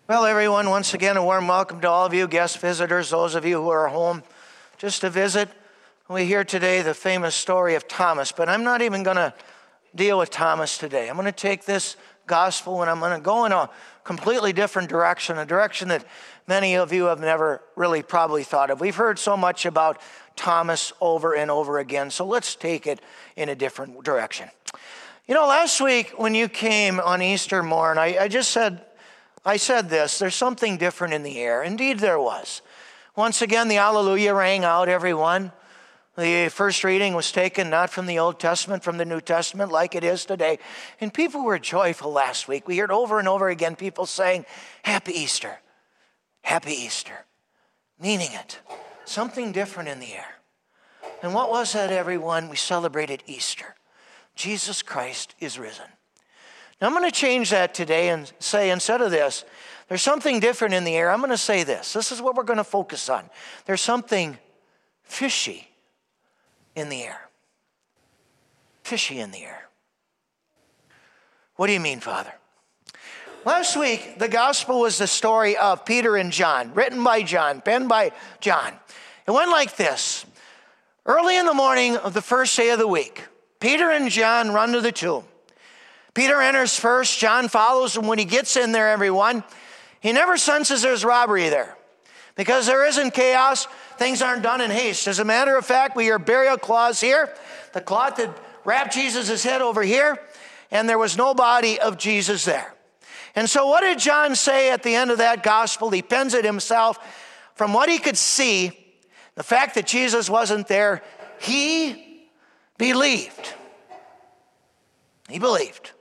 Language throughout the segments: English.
Well, everyone, once again, a warm welcome to all of you, guest visitors, those of you who are home just to visit. We hear today the famous story of Thomas, but I'm not even going to deal with Thomas today. I'm going to take this gospel and I'm going to go in a completely different direction, a direction that many of you have never really probably thought of. We've heard so much about Thomas over and over again, so let's take it in a different direction. You know, last week when you came on Easter morn, I said this, there's something different in the air. Indeed there was. Once again, the Alleluia rang out, everyone. The first reading was taken not from the Old Testament, from the New Testament like it is today. And people were joyful last week. We heard over and over again people saying, Happy Easter, Happy Easter, meaning it. Something different in the air. And what was that, everyone? We celebrated Easter. Jesus Christ is risen. Now, I'm going to change that today and say, instead of this, there's something different in the air. I'm going to say this. This is what we're going to focus on. There's something fishy in the air. Fishy in the air. What do you mean, Father? Last week, the gospel was the story of Peter and John, written by John, penned by John. It went like this. Early in the morning of the first day of the week, Peter and John run to the tomb. Peter enters first. John follows him. When he gets in there, everyone, he never senses there's robbery there. Because there isn't chaos, things aren't done in haste. As a matter of fact, we hear burial cloths here, the cloth that wrapped Jesus' head over here, and there was no body of Jesus there. And so what did John say at the end of that gospel? He pens it himself. From what he could see, the fact that Jesus wasn't there, he believed. He believed.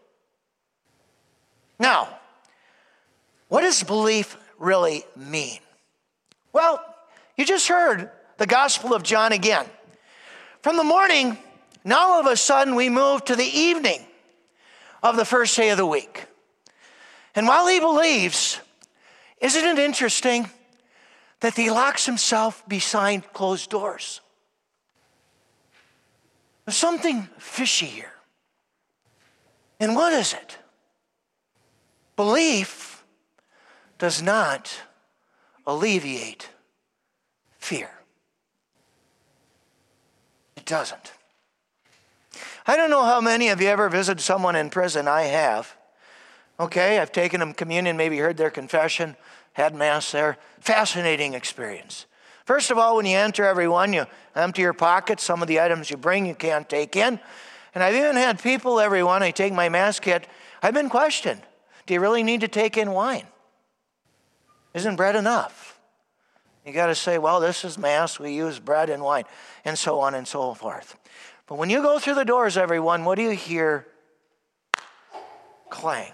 Now, what does belief really mean? Well, you just heard the Gospel of John again. From the morning, now all of a sudden we move to the evening of the first day of the week. And while he believes, isn't it interesting that he locks himself behind closed doors? There's something fishy here. And what is it? Belief does not alleviate fear. It doesn't. I don't know how many of you ever visited someone in prison. I have. Okay, I've taken them communion, maybe heard their confession, had mass there. Fascinating experience. First of all, when you enter, everyone, you empty your pockets. Some of the items you bring you can't take in. And I've even had people, everyone, I take my mass kit, I've been questioned. Do you really need to take in wine? Isn't bread enough? You got to say, well, this is mass, we use bread and wine, and so on and so forth. But when you go through the doors, everyone, what do you hear? Clang.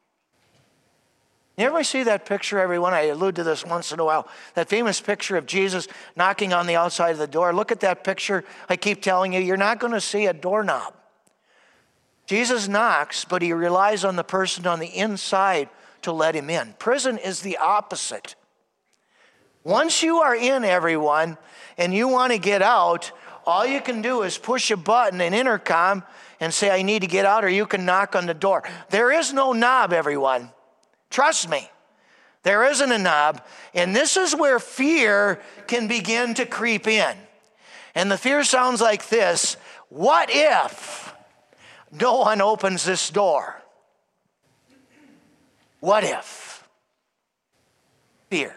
You ever see that picture, everyone? I allude to this once in a while. That famous picture of Jesus knocking on the outside of the door. Look at that picture. I keep telling you, you're not going to see a doorknob. Jesus knocks, but he relies on the person on the inside to let him in. Prison is the opposite. Once you are in, everyone, and you want to get out, all you can do is push a button, an intercom, and say, I need to get out, or you can knock on the door. There is no knob, everyone. Trust me, there isn't a knob, and this is where fear can begin to creep in. And the fear sounds like this: what if no one opens this door? What if? Fear.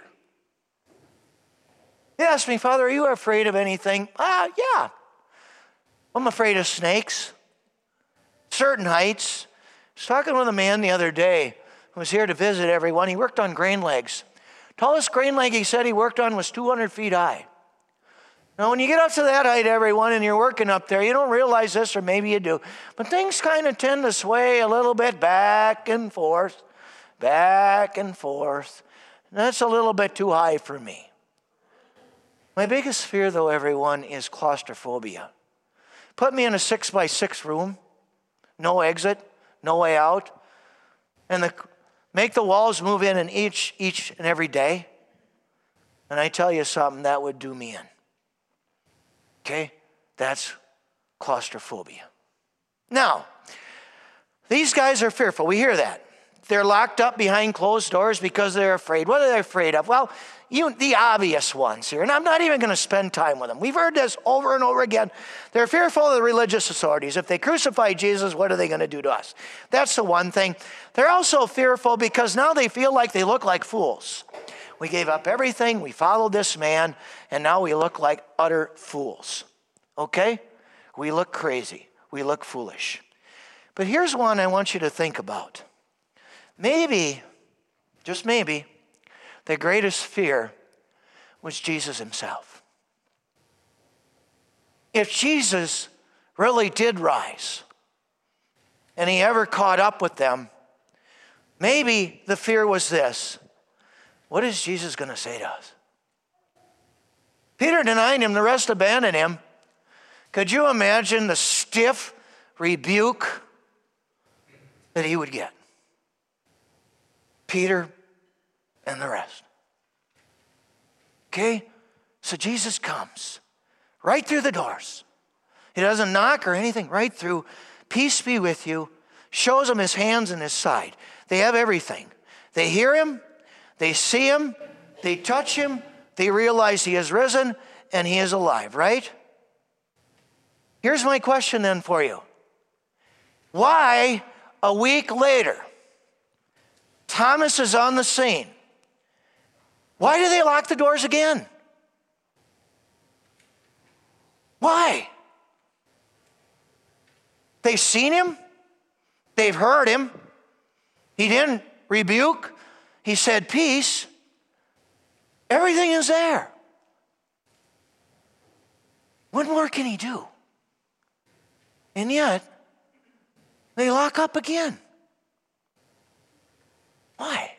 You ask me, Father, are you afraid of anything? Yeah. I'm afraid of snakes, certain heights. I was talking with a man the other day who was here to visit everyone. He worked on grain legs. Tallest grain leg he said he worked on was 200 feet high. Now, when you get up to that height, everyone, and you're working up there, you don't realize this, or maybe you do, but things kind of tend to sway a little bit back and forth, back and forth. And that's a little bit too high for me. My biggest fear, though, everyone, is claustrophobia. Put me in a 6x6 room, no exit, no way out, and make the walls move in and each and every day. And I tell you something, that would do me in. Okay? That's claustrophobia. Now, these guys are fearful. We hear that. They're locked up behind closed doors because they're afraid. What are they afraid of? Well, the obvious ones here, and I'm not even going to spend time with them. We've heard this over and over again. They're fearful of the religious authorities. If they crucify Jesus, what are they going to do to us? That's the one thing. They're also fearful because now they feel like they look like fools. We gave up everything, we followed this man, and now we look like utter fools. Okay? We look crazy. We look foolish. But here's one I want you to think about. Maybe, just maybe, the greatest fear was Jesus himself. If Jesus really did rise and he ever caught up with them, maybe the fear was this: what is Jesus going to say to us? Peter denied him, the rest abandoned him. Could you imagine the stiff rebuke that he would get? Peter and the rest. Okay? So Jesus comes right through the doors. He doesn't knock or anything, right through. Peace be with you. Shows them his hands and his side. They have everything. They hear him. They see him. They touch him. They realize he is risen and he is alive, right? Here's my question then for you. Why, a week later, Thomas is on the scene? Why do they lock the doors again? Why? They've seen him. They've heard him. He didn't rebuke. He said peace. Everything is there. What more can he do? And yet, they lock up again. Why?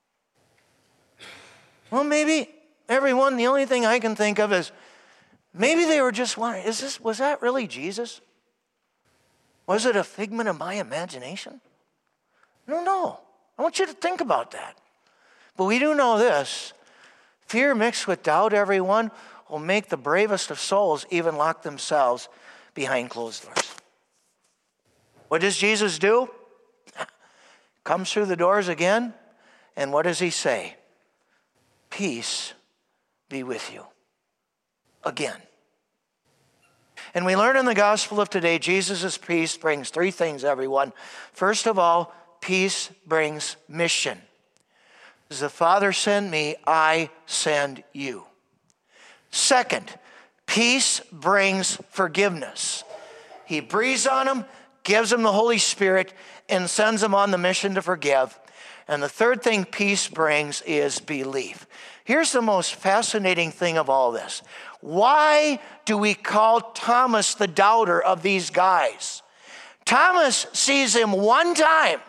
Well, maybe, everyone, the only thing I can think of is maybe they were just wondering, was that really Jesus? Was it a figment of my imagination? No, no. I want you to think about that. But we do know this. Fear mixed with doubt, everyone, will make the bravest of souls even lock themselves behind closed doors. What does Jesus do? Comes through the doors again, and what does he say? Peace be with you. Again. And we learn in the gospel of today, Jesus' peace brings three things, everyone. First of all, peace brings mission. As the Father sent me, I send you. Second, peace brings forgiveness. He breathes on them, gives them the Holy Spirit, and sends them on the mission to forgive. And the third thing peace brings is belief. Here's the most fascinating thing of all this. Why do we call Thomas the doubter of these guys? Thomas sees him one time.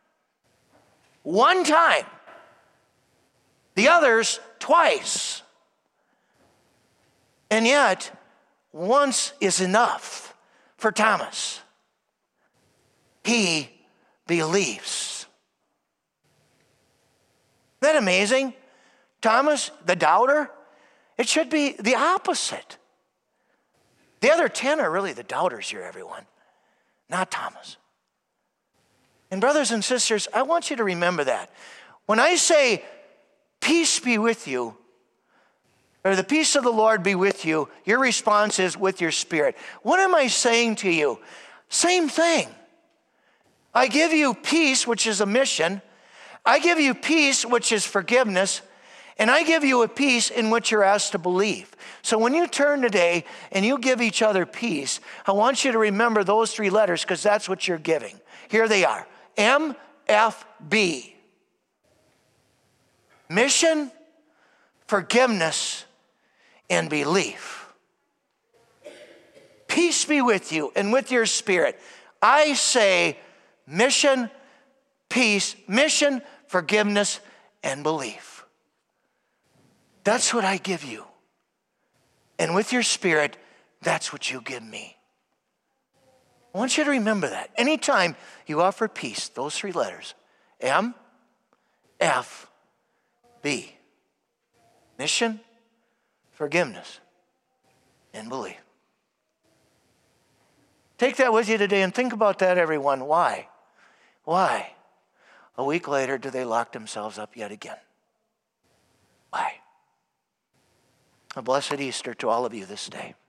One time. The others twice. And yet, once is enough for Thomas. He believes. Isn't that amazing? Thomas, the doubter, it should be the opposite. The other 10 are really the doubters here, everyone, not Thomas. And brothers and sisters, I want you to remember that. When I say, peace be with you, or the peace of the Lord be with you, your response is with your spirit. What am I saying to you? Same thing. I give you peace, which is a mission. I give you peace, which is forgiveness. And I give you a peace in which you're asked to believe. So when you turn today and you give each other peace, I want you to remember those three letters because that's what you're giving. Here they are. MFB. Mission, forgiveness, and belief. Peace be with you and with your spirit. I say mission, peace, mission, forgiveness, and belief. That's what I give you. And with your spirit, that's what you give me. I want you to remember that. Anytime you offer peace, those three letters, M, F, B. Mission, forgiveness, and belief. Take that with you today and think about that, everyone. Why? Why? A week later, they locked themselves up yet again. Why? A blessed Easter to all of you this day.